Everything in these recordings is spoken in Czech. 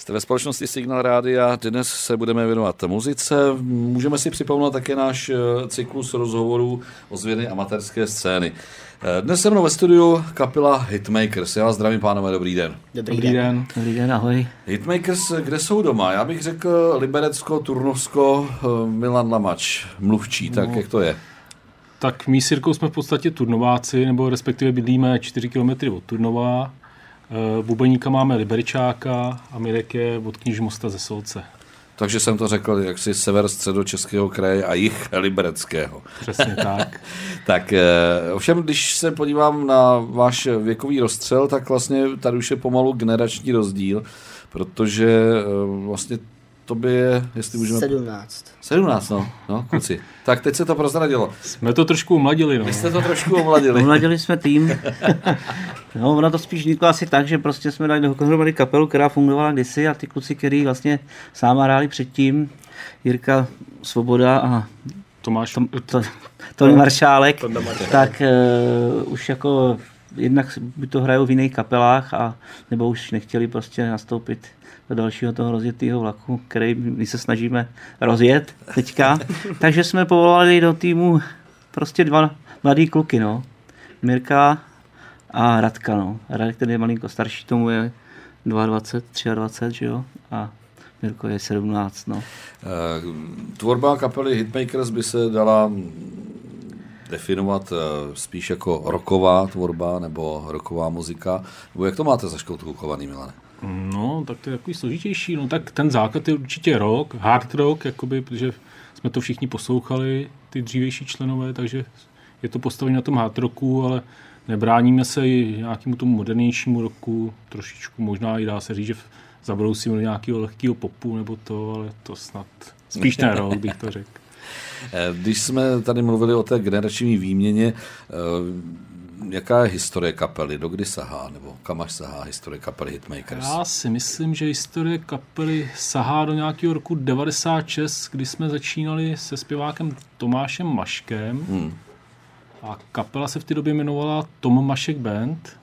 Jste ve společnosti Signál Rádia, dnes se budeme věnovat muzice. Můžeme si připomenout také náš cyklus rozhovorů ozvěny amatérské scény. Dnes se mnou ve studiu kapela Hitmakers. Já vás zdravím, pánové, dobrý den. Dobrý den. Dobrý den, ahoj. Hitmakers, kde jsou doma? Já bych řekl Liberecko, Turnovsko, Milan Lamač, mluvčí, tak jak to je? Tak my s Jirkou jsme v podstatě Turnováci, nebo respektive bydlíme 4 km od Turnova. Bubeníka máme Liberčáka a Mirek je od Knižmosta ze Solce. Takže jsem to řekl jaksi sever středočeského kraje a jih Libereckého. Přesně tak. Tak ovšem, když se podívám na váš věkový rozstřel, tak vlastně tady už je pomalu generační rozdíl, protože vlastně tobě je, jestli můžeme... 17, no, kluci. Tak teď se to prozradilo. Jsme to trošku omladili, no. Vy jste to trošku omladili. Omladili jsme tým. No, ono to spíš vzniklo asi tak, že prostě jsme dali dohromady kapelu, která fungovala kdysi a ty kluci, který vlastně sám hráli předtím, Jirka Svoboda a Tony Maršálek, tak už jako jednak by to hrajou v jiných kapelách a nebo už nechtěli prostě nastoupit do dalšího toho rozjetého vlaku, který my se snažíme rozjet teďka. Takže jsme povolali do týmu prostě 2 mladý kluky, no. Mirka a Radka, no. Radek, ten je malinko starší, tomu je 22, 23, že jo? A Mirko je 17, no. Tvorba kapely Hitmakers by se dala definovat spíš jako rocková tvorba nebo rocková muzika. Nebo jak to máte zaškoutkovaný, Milane? No, tak to je takový složitější. No, tak ten základ je určitě rock, hard rock, jakoby, protože jsme to všichni poslouchali, ty dřívější členové, takže je to postavení na tom hard rocku, ale nebráníme se i nějakému tomu modernějšímu rocku, trošičku možná i dá se říct, že zabrousíme do nějakého lehkého popu nebo to, ale to snad spíš ten rock, bych to řekl. Když jsme tady mluvili o té generační výměně, jaká je historie kapely, dokdy sahá, nebo kam až sahá historie kapely Hitmakers? Já si myslím, že historie kapely sahá do nějakého roku 96, kdy jsme začínali se zpěvákem Tomášem Maškem a kapela se v té době jmenovala Tom Mašek Band.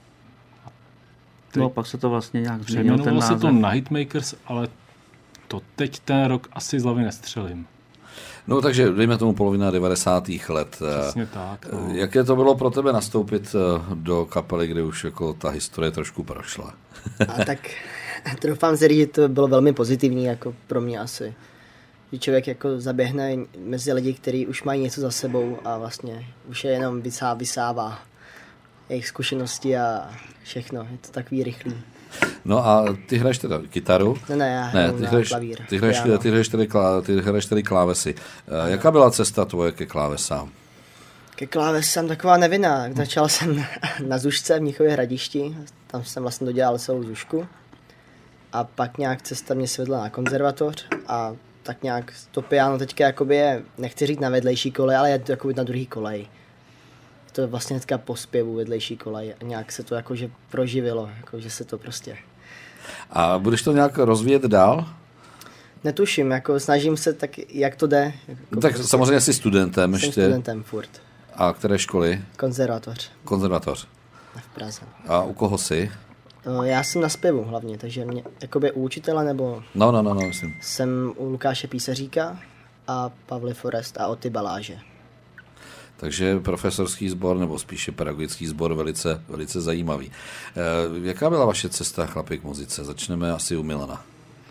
No, pak se to vlastně nějak změnilo ten název. Se to na Hitmakers, ale to teď ten rok asi z hlavy nestřelím. No takže dejme tomu polovina 90. let. Přesně tak. No. Jaké to bylo pro tebe nastoupit do kapely, kde už jako ta historie trošku prošla? A tak doufám se říct, že to bylo velmi pozitivní jako pro mě asi. Že člověk jako zaběhne mezi lidi, kteří už mají něco za sebou a vlastně už je jenom vysává jejich zkušenosti a všechno. Je to takový rychlý. No a ty hraješ teda kytaru? Ne, já hraju na klavír. Ty hraješ tedy klávesy. Jaká byla cesta tvoje ke klávesám? Ke klávesám taková nevinná. Začal jsem na Zušce v Mnichově Hradišti. Tam jsem vlastně dodělal celou Zušku. A pak nějak cesta mě svedla na konzervatoř a tak nějak to piano teďka jakoby je, nechci říct na vedlejší kolej, ale je to jakoby na druhý kolej. To je vlastně hnedka po zpěvu vedlejší kolej a nějak se to jakože proživilo, jakože se to prostě... A budeš to nějak rozvíjet dál? Netuším, jako snažím se tak, jak to jde. Jako tak prostě samozřejmě jsi studentem jsem ještě. Studentem furt. A které školy? Konzervatoř. V Praze. A u koho jsi? Já jsem na zpěvu hlavně, takže mě, jakoby u učitele nebo... No, myslím. Jsem u Lukáše Písaříka a Pavly Forest a Oty Baláže. Takže profesorský sbor, nebo spíše pedagogický sbor, velice, velice zajímavý. Jaká byla vaše cesta, chlapi, k muzice? Začneme asi u Milana.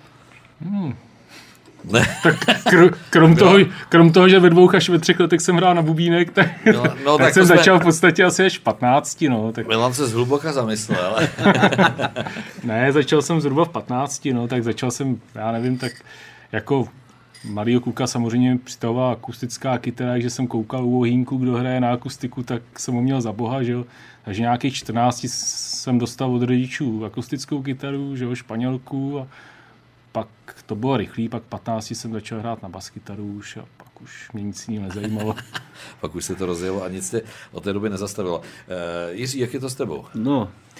Ne. Tak krom toho, že ve 2 až ve 3 letech jsem hrál na bubínek, tak jsem začal v podstatě asi až 15. No, tak... Milan se zhluboka zamyslel. Ne, začal jsem zhruba v 15, no, tak začal jsem, já nevím, tak jako mladýho kluka samozřejmě přitahovala akustická kytara, takže jsem koukal u ohýnku, kdo hraje na akustiku, tak jsem ho měl za boha, že jo. Takže nějakých 14 jsem dostal od rodičů akustickou kytaru, že jo, španělku a pak to bylo rychlý, pak 15 jsem začal hrát na baskytaru už a pak už mě nic jiného nezajímalo. Pak už se to rozjelo a nic tě od té doby nezastavilo. Jiří, jak je to s tebou? No,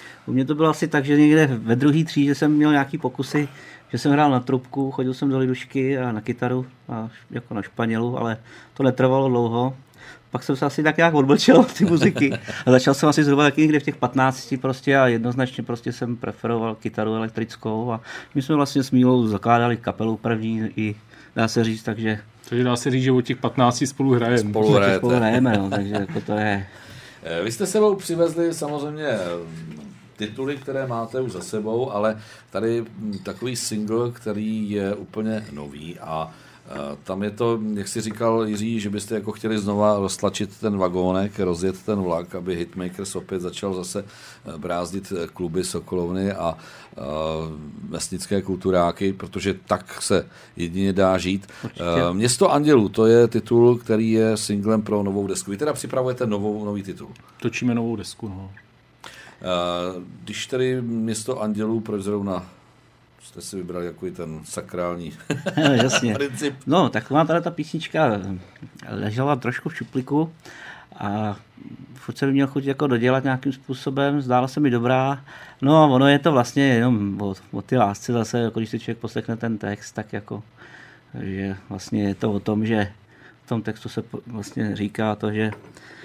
U mě to bylo asi tak, že někde ve druhé třídě jsem měl nějaký pokusy, že jsem hrál na trubku, chodil jsem do lidušky a na kytaru a jako na španělu, ale to netrvalo dlouho. Pak jsem se asi tak nějak odblčel od ty muziky a začal jsem asi zhruba taky někde v těch 15 prostě a jednoznačně prostě jsem preferoval kytaru elektrickou a my jsme vlastně s Mílou zakládali kapelu první i dá se říct, takže dá se říct, že od těch 15 spolu hrajeme. Spolu hrajeme, no, takže jako to je. Vy jste sebou přivezli samozřejmě tituly, které máte už za sebou, ale tady takový single, který je úplně nový a tam je to, jak si říkal Jiří, že byste jako chtěli znova roztlačit ten vagónek, rozjet ten vlak, aby Hitmakers opět začal zase brázdit kluby, sokolovny a vesnické kulturáky, protože tak se jedině dá žít. Určitě. Město andělů, to je titul, který je singlem pro novou desku. Vy teda připravujete nový titul. Točíme novou desku, no. Když tedy Město andělů, proč zrovna jste si vybrali jako ten sakrální jasně. princip? No, taková ta písnička ležela trošku v šuplíku a furt jsem měl chuť jako dodělat nějakým způsobem, zdála se mi dobrá. No a ono je to vlastně jenom o ty lásce zase, jako když si člověk poslechne ten text, tak jako, že vlastně je to o tom, že v tom textu se vlastně říká to, že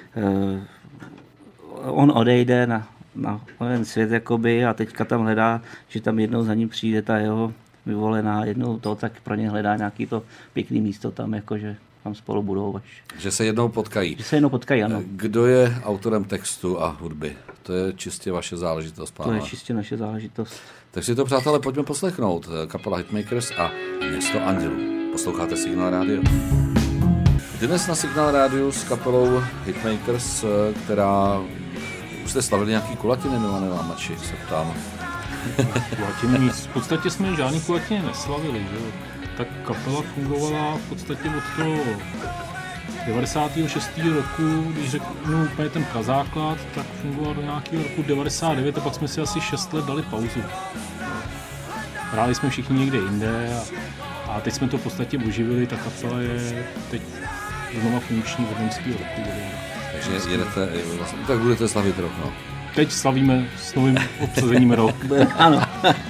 on odejde na ten svět jakoby a teďka tam hledá, že tam jednou za ním přijde ta jeho vyvolená, jednou to, tak pro ně hledá nějaký to pěkný místo tam, jakože tam spolu budou až. Že se jednou potkají. Že se jednou potkají, ano. Kdo je autorem textu a hudby? To je čistě vaše záležitost, pánové. To je čistě naše záležitost. Tak si to, přátelé, pojďme poslechnout. Kapela Hitmakers a Město andělů. Posloucháte Signál Radio. Dnes na Signál Radio s kapelou Hitmakers, která už jste slavili nějaký kulatiny, milé Lámači, se ptám. Kulatiny nic. V podstatě jsme žádný kulatiny neslavili, že jo. Tak kapela fungovala v podstatě od toho 96. roku, když řeknu úplně ten prazáklad, tak fungoval do nějakého roku 99 a pak jsme si asi 6 let dali pauzu. Hráli jsme všichni někde jinde a teď jsme to v podstatě oživili, ta kapela je teď znova funkční od loňského roku. Takže jedete, tak budete slavit rok, no. Teď slavíme s novým obsazením rok. Ano.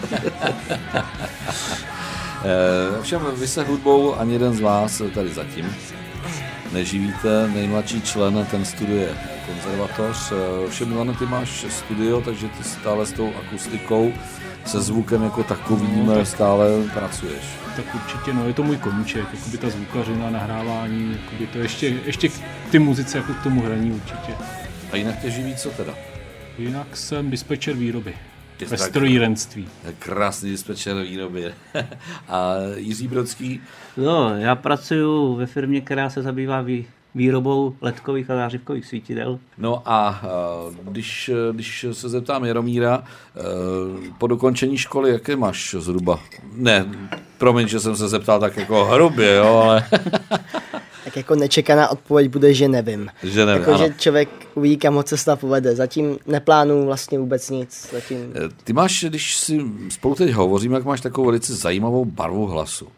Všem vy se hudbou ani jeden z vás tady zatím neživíte. Nejmladší člen, ten studuje konzervatoř. Všem Milane, ty máš studio, takže ty stále s tou akustikou, se zvukem jako takovým stále pracuješ. Tak určitě, no je to můj koníček, jakoby ta zvukařina, nahrávání, jakoby to ještě k ty muzice, jako k tomu hraní určitě. A jinak tě živí co teda? Jinak jsem dispečer výroby. Ve strojírenství. Krásný dispečer výroby. A Jiří Brodský? No, já pracuji ve firmě, která se zabývá výrobou ledkových a zářivkových svítidel. No a když se zeptám Jaromíra, po dokončení školy, jaké máš zhruba? Ne, promiň, že jsem se zeptal tak jako hrubě, jo, ale... Tak jako nečekaná odpověď bude, že nevím. Že nevím, jako, ano. že člověk uvidí, kam ho cesta povede. Zatím neplánuju vlastně vůbec nic. Zatím... Ty máš, když si spolu teď hovořím, jak máš takovou velice zajímavou barvu hlasu.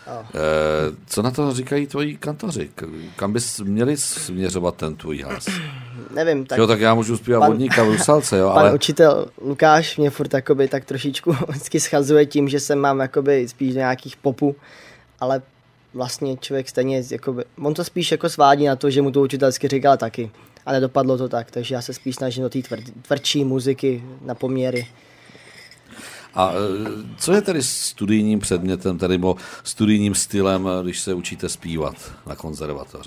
Co na to říkají tvoji kantoři? Kam bys měli směřovat ten tvůj hlas? Nevím. Tak, jo, tak já můžu zpívat vodníka v Rusalce, jo, ale... Pan učitel Lukáš mě furt jakoby, tak trošičku vždycky schazuje tím, že jsem mám jakoby, spíš nějakých popů, ale vlastně člověk stejně, jakoby, on to spíš jako svádí na to, že mu to učitelsky říkal taky. A nedopadlo to tak, takže já se spíš snažím do té tvrdší muziky na poměry. A co je tedy studijním předmětem, tedy studijním stylem, když se učíte zpívat na konzervatoři?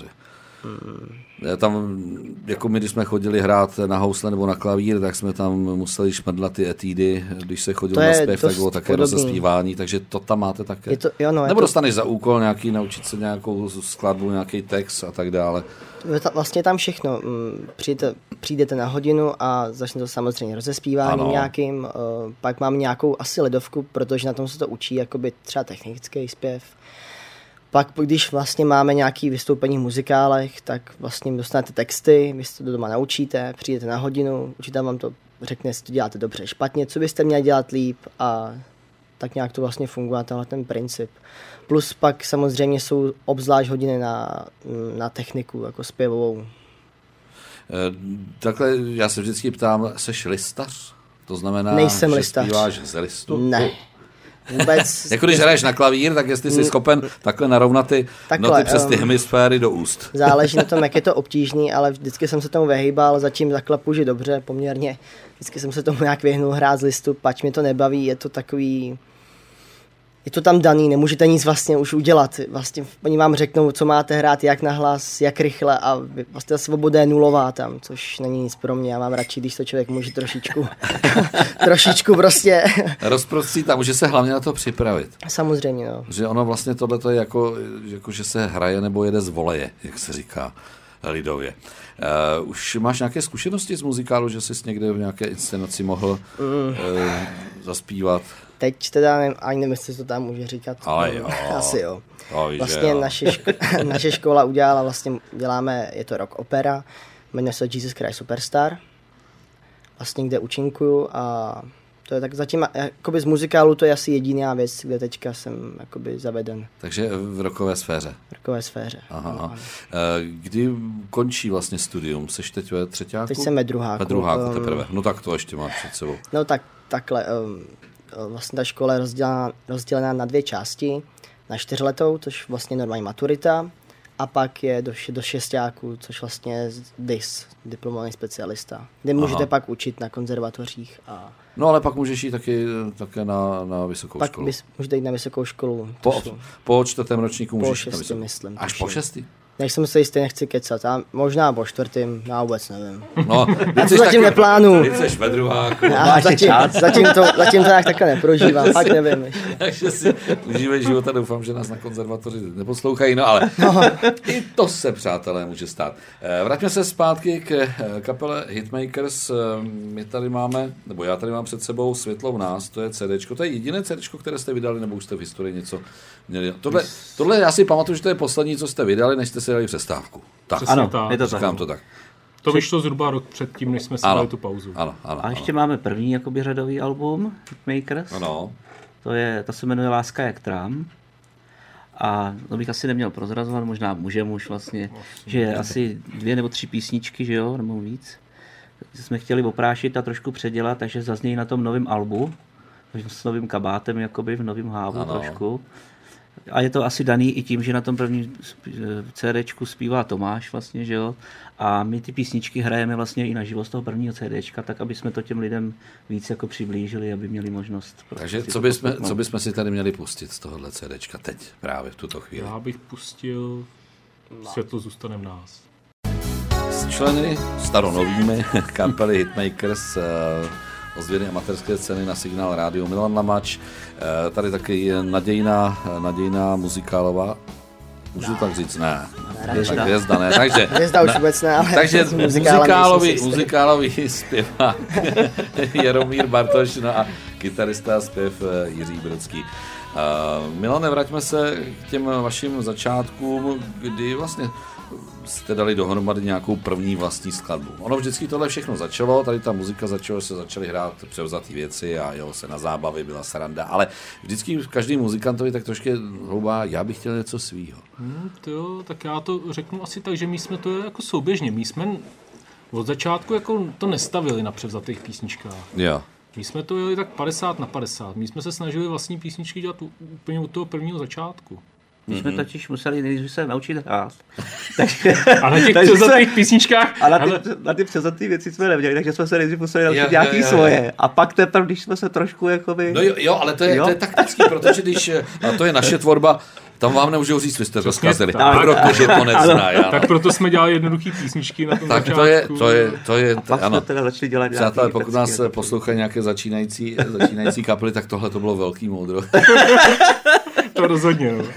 Tam, jako my, když jsme chodili hrát na housle nebo na klavír, tak jsme tam museli šmrdlat ty etídy, když se chodilo na zpěv, tak bylo také rozespívání, takže to tam máte také? Nebo dostaneš za úkol nějaký, naučit se nějakou skladbu, nějaký text a tak dále? Vlastně tam všechno. Přijdete na hodinu a začne to samozřejmě rozespíváním nějakým, pak mám nějakou asi ledovku, protože na tom se to učí, jakoby třeba technický zpěv. Pak, když vlastně máme nějaké vystoupení v muzikálech, tak vlastně dostanete texty, vy se to doma naučíte, přijdete na hodinu, učitel vám to řekne, jestli to děláte dobře, špatně, co byste měli dělat líp a tak nějak to vlastně funguje, tenhle ten princip. Plus pak samozřejmě jsou obzvlášť hodiny na techniku, jako zpěvovou. Takhle já se vždycky ptám, seš listař? To znamená, nejsem že listař. Zpíváš z listu? Ne. Vůbec. Jako když hraješ na klavír, tak jestli jsi schopen takhle narovnat ty noty přes ty hemisféry do úst. Záleží na tom, jak je to obtížný, ale vždycky jsem se tomu vyhýbal, zatím zaklapu, že dobře, poměrně. Vždycky jsem se tomu nějak vyhnul hrát z listu, pač mě to nebaví, je to takový... Je to tam daný, nemůžete nic vlastně už udělat. Vlastně oni vám řeknou, co máte hrát, jak nahlas, jak rychle a vlastně ta svoboda je nulová tam, což není nic pro mě. Já mám radši, když to člověk může trošičku prostě... Rozprostřít a může se hlavně na to připravit. Samozřejmě, no. Že ono vlastně tohle je jako, že se hraje nebo jede z voleje, jak se říká lidově. Už máš nějaké zkušenosti z muzikálu, že jsi někde v nějaké inscenaci mohl zaspívat? Teď teda ani nevím, jestli to tam může říkat. Ale jo. Asi jo. Vlastně naše škola udělala, vlastně děláme, je to rock opera, jmenuje se Jesus Christ Superstar, vlastně kde účinkuju a to je tak zatím, jakoby z muzikálu to je asi jediná věc, kde teďka jsem jakoby zaveden. Takže v rockové sféře. V rockové sféře. Aha. Kdy končí vlastně studium? Seš teď ve třetíku? Teď jsem ve druháku. Ve druháku teprve. No tak to ještě máš před sebou. No takhle. Vlastně ta škola je rozdělená na 2 části. Na 4letou, což vlastně normální maturita. A pak je do 6áku, což vlastně je DIS, diplomovaný specialista. Kde můžete pak učit na konzervatořích. No ale pak můžeš jít také na vysokou pak školu. Pak můžete jít na vysokou školu. Po 4. ročníku můžeš jít na vysokou. Myslím. Až po 6? Nejsem se jistý, nechci kecat. A možná po 4. Já vůbec nevím. No, já to zatím neplánuju. Ty jsi ve druháku. Zatím to nějak takhle neprožívám. Fakt nevím ještě. Takže si užívej život a doufám, že nás na konzervatoři neposlouchají. No ale i to se, přátelé, může stát. Vraťme se zpátky k kapele Hitmakers. My tady máme, nebo já tady mám před sebou Světlo v nás, to je CDčko. To je jediné CDčko, které jste vydali, nebo už jste v historii něco měli. Tohle já si pamatuju, že to je poslední, co jste vydali, než jste si dali přestávku. Tak. Ano, je to říkám to tak. To vyšlo zhruba rok předtím, než jsme si dali tu pauzu. Ano, a ještě máme první jakoby řadový album Hitmakers. Ano. To se jmenuje Láska jak trám. A to bych asi neměl prozrazovat, možná můžeme už vlastně, že je asi 2 nebo 3 písničky, že jo, nebo víc. Jsme chtěli oprášit a trošku předělat, takže zaznějí na tom novém albu, s novým kabátem, jakoby v novém hávu trošku. A je to asi daný i tím, že na tom prvním CDčku zpívá Tomáš vlastně, že jo. A my ty písničky hrajeme vlastně i na život z toho prvního CDčka, tak aby jsme to těm lidem víc jako přiblížili, aby měli možnost. Takže co bychom si tady měli pustit z tohohle CDčka teď, právě v tuto chvíli? Já bych pustil Světlo zůstane v nás. S členy staronovými kapely Hitmakers ozvěny amatérské scény na Signál rádiu Milan Lamač, tady taky nadějná muzikálová, můžu tak říct, ne. Hvězda, ne. Takže, hvězda už vůbec ne, ale takže muzikálový zpěvák Jaromír Bartoš, no a kytarista a zpěv Jiří Brodský. Milane, vraťme se k těm vašim začátkům, kdy vlastně jste dali dohromady nějakou první vlastní skladbu. Ono vždycky tohle všechno začalo, tady ta muzika se začaly hrát převzatý věci a jelo se na zábavy, byla sranda, ale vždycky každý muzikantovi tak trošku hloubá, já bych chtěl něco svýho. Tak já to řeknu asi tak, že my jsme to jako souběžně, my jsme od začátku jako to nestavili na převzatých písničkách. Jo. My jsme to jeli tak 50/50. My jsme se snažili vlastní písničky dělat úplně od toho prvního začátku. My jsme totiž museli nejdřív se naučit hrát. A na těch převzatých písničkách... A na ty převzatý věci jsme neměli, takže jsme se nejdřív museli naučit nějaký svoje. A pak teprve, když jsme se trošku jakoby... No jo, ale to je taktický, protože když... A to je naše tvorba, tam vám nemůžou říct, vy jste to zkazili. Protože to nezná. Tak proto jsme dělali jednoduchý písničky na tom začátku. To je... Pak jsme teda začali dělat nějaký... Přátelé, pokud nás poslouchají nějaké začínající kapely, tak tohle to bylo velký moudro. To rozhodně, no.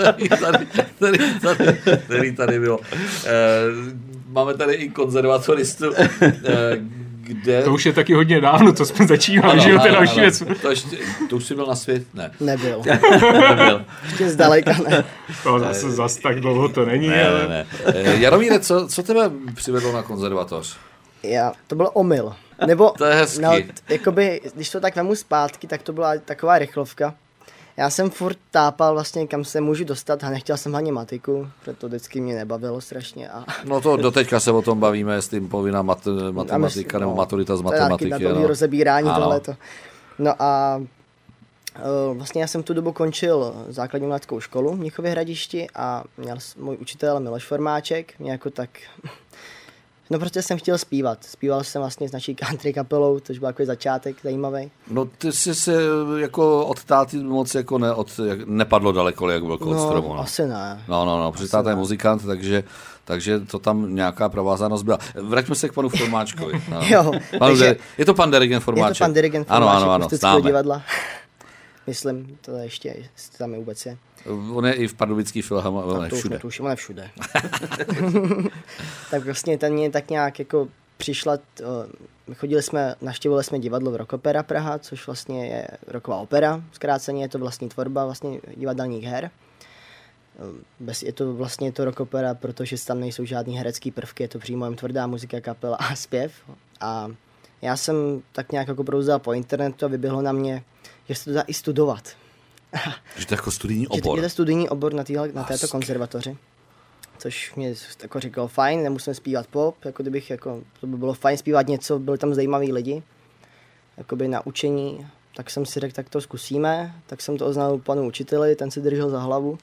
Který tady bylo. Máme tady i konzervatoristu, kde... To už je taky hodně dávno, co jsme začínali, že jo, to je další věc. To už jsi byl na svět? Ne. Nebyl. Ještě zdaleka ne. Zase tak dlouho to není. Ne. Jaromíre, co tebe přivedlo na konzervatoř? To byl omyl. Nebo, to je hezký. Jakoby, když to tak vemu zpátky, tak to byla taková rychlovka. Já jsem furt tápal vlastně, kam se můžu dostat a nechtěl jsem hlavně matiku, protože to vždycky mě nebavilo strašně. No to doteďka se o tom bavíme, jestli povinná matematika nebo maturita z matematiky. To je taky na rozebírání tohleto. No a vlastně já jsem tu dobu končil základní uměleckou školu v Mnichově Hradišti a měl můj učitel Miloš Formáček, mě jako tak... No prostě jsem chtěl zpívat. Zpíval jsem vlastně s naší country kapelou, což byl takový začátek zajímavý. No ty jsi se jako od táty moc jako nepadlo daleko, jak byl od stromu. No, asi ne. No, protože táta je muzikant, takže to tam nějaká provázanost byla. Vraťme se k panu Formáčkovi. No. Jo. Je to pan dirigent Formáček. Je to pan dirigent Formáček, ano, Kustického divadla. Myslím, to ještě, jestli tam je vůbec je. On je i v Pardubický filharmonii, všude. To už on je všude. Tak vlastně ten mě tak nějak jako přišla, navštívili jsme divadlo v Rockopera Praha, což vlastně je rocková opera, zkráceně je to vlastní tvorba vlastně divadelních her. Je to vlastně to rockopera, protože tam nejsou žádný herecký prvky, je to přímo jen tvrdá muzika, kapela a zpěv. A já jsem tak nějak jako brouzdal po internetu a vyběhlo na mě, že se to dá i studovat. Že to je jako studijní obor. Je to studijní obor na této konzervatoři. Což mě jako říkalo, fajn, nemusím zpívat pop, jako kdybych, jako, to by bylo fajn zpívat něco, byli tam zajímaví lidi, jakoby na učení, tak jsem si řekl, tak to zkusíme, tak jsem to oznámil panu učiteli, ten si držel za hlavu.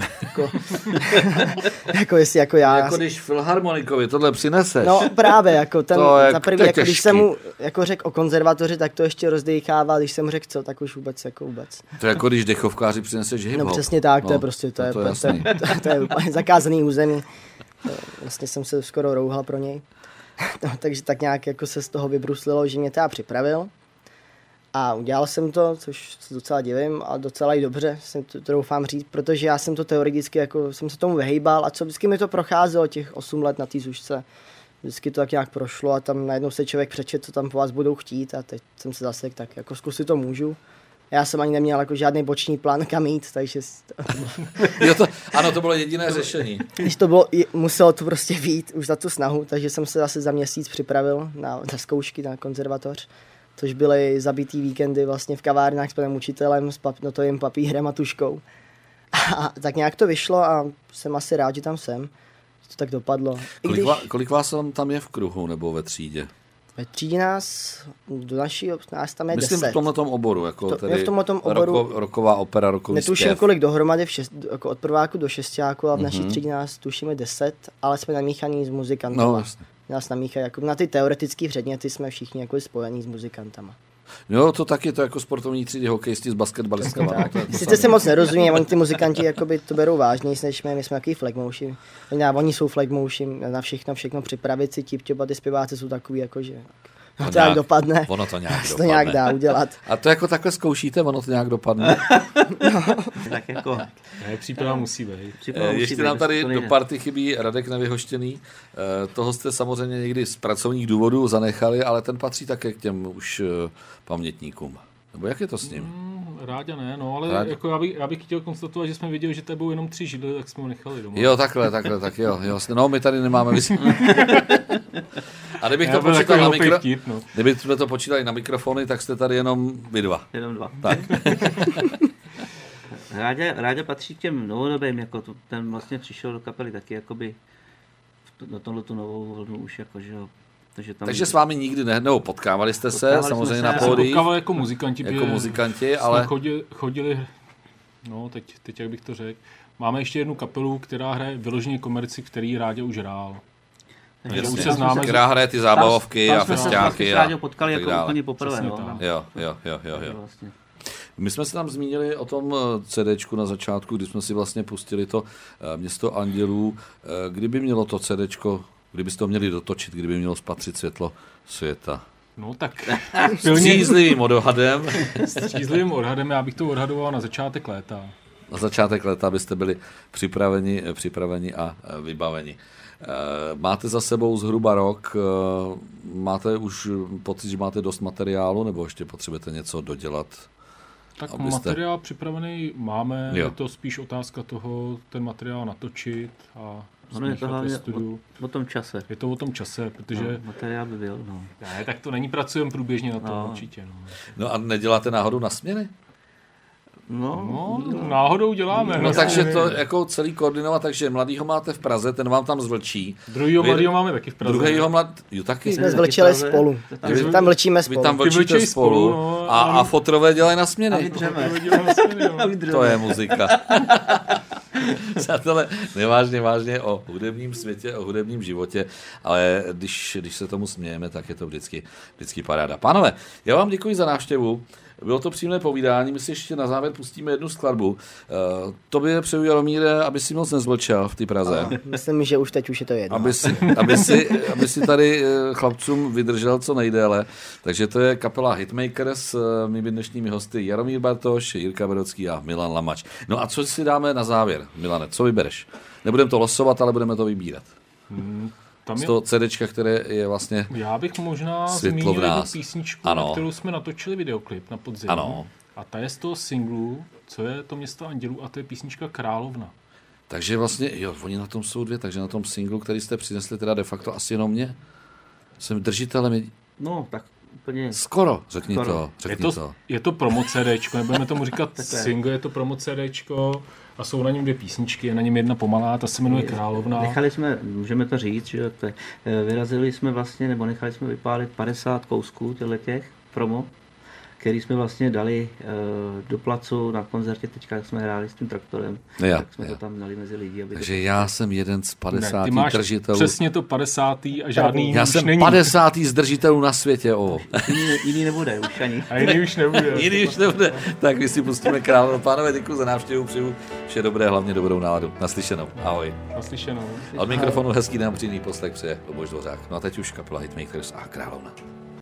Jako jestli jako já. Jako když filharmonikovi tohle přineseš. No právě, jako ten za první, jako když jsem mu jako řekl o konzervatoři, tak to ještě rozdýchával, když jsem mu řekl co, tak už vůbec. To je jako když dechovkáři přineseš hip-hop. No přesně tak, to je prostě, to je úplně zakázaný území. Vlastně jsem se skoro rouhal pro něj. No, takže tak nějak jako se z toho vybruslilo, že mě teda připravil. A udělal jsem to, což se docela divím a docela i dobře, jsem to doufám říct, protože já jsem to teoreticky, jako jsem se tomu vyhejbal a co vždycky mi to procházelo těch 8 let na té zušce. Vždycky to tak nějak prošlo a tam najednou se člověk přečet, co tam po vás budou chtít a teď jsem se zase tak jako zkusit to můžu. Já jsem ani neměl jako žádný boční plán kam jít, takže... Ano, to bylo jediné řešení. Když to bylo, muselo to prostě vyjít už za tu snahu, takže jsem se zase za měsíc připravil na zkoušky na konzervatoř. Což byly zabitý víkendy vlastně v kavárnách s panem učitelem, s notovým papírem a tuškou. A tak nějak to vyšlo a jsem asi rád, že tam jsem. To tak dopadlo. Kolik vás tam je v kruhu nebo ve třídě? Ve třídě nás tam je 10. Myslím v tomhletom oboru. Jako v tomhletom oboru. Roková opera, rokový zpěv. Netuším kolik dohromady, jako od prváku do šestáku a v naší třídě nás tušíme 10, ale jsme namíchaní s muzikantama. No, vlastně. Nás namíchají, jako na ty teoretické předměty jsme všichni jako spojení s muzikantama. Jo, to taky, to jako sportovní třídy, hokejisti s basketbalistama. Sice se moc nerozumí, oni ty muzikanti jakoby to berou vážněji, než my jsme takový flagmouši. Oni jsou flagmouši, na všechno připravit si, tip-top a ty zpěváci jsou takový, jakože to nějak dopadne. Ono to nějak dopadne. To nějak dá udělat. A to jako takhle zkoušíte, ono to nějak dopadne. No. Tak jako... Příprava musí být. Ještě nám tady do party chybí Radek Nevyhoštěný. Toho jste samozřejmě někdy z pracovních důvodů zanechali, ale ten patří také k těm už pamětníkům. Nebo jak je to s ním? Ráďa ne, no, ale jako já bych chtěl konstatovat, že jsme věděli, že tebou jenom 3 židle, tak jsme ho nechali doma. Jo, takhle, tak jo. No, my tady nemáme A kdybych to počítal na kdybychom to počítali na mikrofony, tak jste tady jenom vy dva. Jenom 2. Tak. Ráďa patří k těm novodobým, jako ten vlastně přišel do kapely taky jakoby do tohletu novou vlnu už jako, že jo. Takže s vámi nikdy nebo potkávali jste se, samozřejmě na pódiích. Potkávali jako muzikanti, ale chodili, no teď jak bych to řekl, máme ještě jednu kapelu, která hraje vyloženě komerci, který Ráďa už hrál. Takže už se známe. Která hraje ty zábavovky a festiáky a potkali jako úplně poprvé. No. Jo. Vlastně. My jsme se tam zmínili o tom CDčku na začátku, kdy jsme si vlastně pustili to Město andělů. Kdyby mělo to CDčko, kdybyste to měli dotočit, kdyby mělo spatřit světlo světa? No tak... Střízlivým odhadem. Střízlivým odhadem, já bych to odhadoval na začátek léta. Na začátek léta byste byli připraveni a vybaveni. Máte za sebou zhruba rok, máte už pocit, že máte dost materiálu, nebo ještě potřebujete něco dodělat? Tak materiál připravený máme, je to spíš otázka toho, ten materiál natočit a je to hlavně o tom čase. Je to o tom čase, protože... materiál by byl, no. Ne, tak to není, pracujeme průběžně na tom určitě. No a neděláte náhodou na směny? No, náhodou děláme. No takže to jako celý koordinovat, takže mladýho máte v Praze, ten vám tam zvlčí. Druhýho mladýho máme taky v Praze. Druhýho taky. My jsme zvlčili spolu. Vy tam vlčíme spolu. Vy tam vlčíte spolu no, a fotrové dělají na směny. A vydřeme. To je muzika. Přátelé, vážně o hudebním světě, o hudebním životě, ale když se tomu smějeme, tak je to vždycky paráda. Pánové, já vám děkuji za návštěvu. Bylo to příjemné povídání, my si ještě na závěr pustíme jednu skladbu. Tobě přeju, Jaromíre, aby si moc nezvlčel v té Praze. Myslím, že už teď už je to jedno. Aby si tady chlapcům vydržel co nejdéle. Takže to je kapela Hitmakers, mými dnešními hosty Jaromír Bartoš, Jirka Berocký a Milan Lamač. No a co si dáme na závěr, Milane, co vybereš? Nebudeme to losovat, ale budeme to vybírat. Tam z toho CDčka, které je vlastně já bych možná zmínil jednu písničku, na kterou jsme natočili videoklip na podzim. Ano. A ta je z toho singlu, co je to Město andělů, a to je písnička Královna. Takže vlastně, oni na tom jsou dvě, takže na tom singlu, který jste přinesli teda de facto asi jenom mě. Jsem držitelem. No, tak úplně. Skoro, řekni to. Je to promo CDčko, nebudeme tomu říkat single, je to promo CDčko. A jsou na něm dvě písničky, je na něm jedna pomalá, ta se jmenuje Královna. Nechali jsme, můžeme to říct, že vyrazili jsme vlastně, nebo nechali jsme vypálit 50 kousků těch promo, který jsme vlastně dali do placu na koncertě, teďka jsme hráli s tím traktorem, tak jsme to tam dali mezi lidi. Takže já jsem jeden z 50 ty máš držitelů. Přesně to 50. a žádný já jsem není. 50. z držitelů na světě. Jiný nebude už ani. A jiný už nebude. Jiný už nebude. Tak my si pustíme Královnu. Pánové, děkuji za návštěvu, přeju vše dobré, hlavně dobrou náladu. Naslyšenou. Ahoj. Naslyšenou. Od mikrofonu hezký nám příjemný poslech přeje Luboš Dvořák. No a teď už kapela Hitmakers a Královna.